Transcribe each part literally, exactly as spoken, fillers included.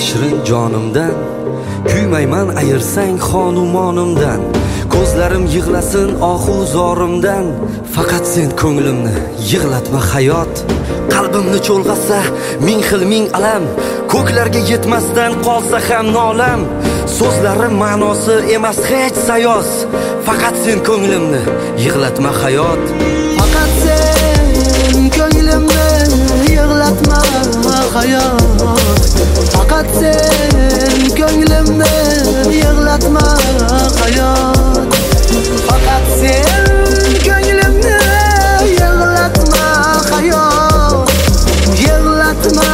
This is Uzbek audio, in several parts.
shirin jonimdan, kuymayman ayirsang xonumonimdan. Ko'zlarim yig'lasin ohu zorimdan, faqat sen ko'nglimni yig'latma hayot. Qalbimni cho'lg'asa ming xil ming alam, ko'klarga yetmasdan qolsa ham nolam. So'zlarim ma'nosi emas hech sayoz, faqat sen ko'nglimni yig'latma hayot. Faqat sen ko'nglimni yig'latma hayot. Faqat sen ko'nglimni yig'latma hayot. Faqat sen ko'nglimni yig'latma hayot. Yig'latma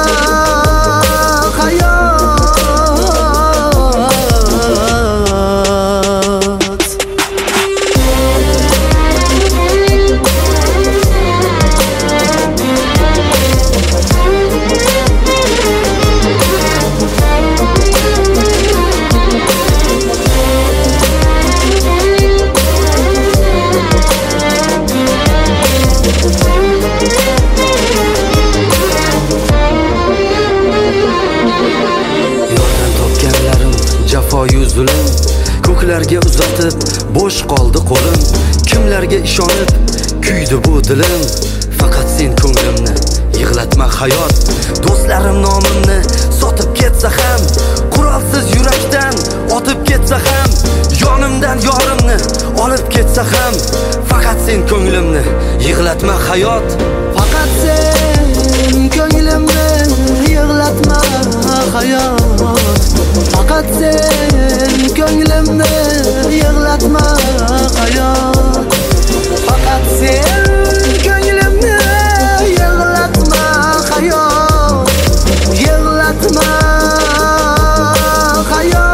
zulm, ko'klarga uzatib bo'sh qoldi qo'lim. Kimlarga ishonib kuydi bu dilim, faqat sen ko'nglimni yig'latma hayot. Do'stlarim nomimni sotib ketsa ham, qurolsiz yurakdan otib ketsa ham, yonimdan yorimni olib ketsa ham, faqat sen ko'nglimni yig'latma hayot. Faqat sen ko'nglimni yig'latma hayot. Faqat sen ko'nglimni yig'latma hayot. Faqat sen ko'nglimni yig'latma hayot. Yig'latma hayot.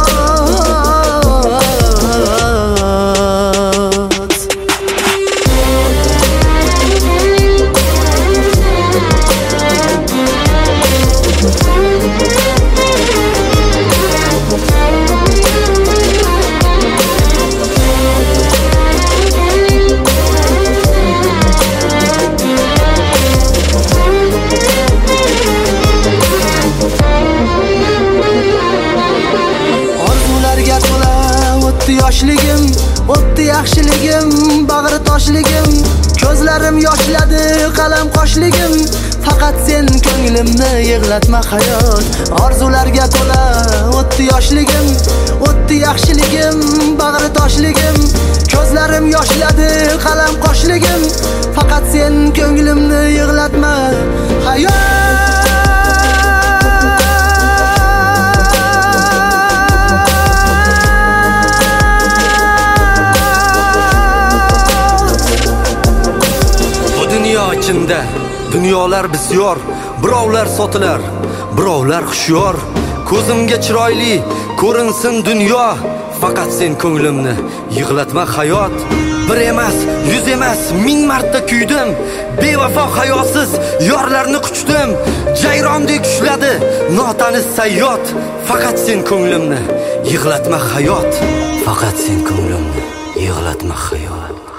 Yoshligim, o'tdi yaxshiligim, bag'ri toshligim, ko'zlarim yoshladi qalam qoshligim. Faqat sen ko'nglimni yig'latma hayot. Orzularga to'la o'tdi yoshligim, o'tdi yaxshiligim, bag'ri toshligim, ko'zlarim yoshladi qalam qoshligim. Faqat sen ko'nglimni yig'latma hayot. Ichimda dunyolar bisyor, birovlar sotilar, birovlar xushyor. Ko'zimga chiroyli ko'rinsin dunyo, faqat sen ko'nglimni yig'latma hayot. Bir emas, yuz emas, ming marta kuydim, bevafo hayosiz yorlarni quchdim. Jayrondek ushladi notanis sayyot, faqat sen ko'nglimni yig'latma hayot. Faqat sen ko'nglimni yig'latma hayot.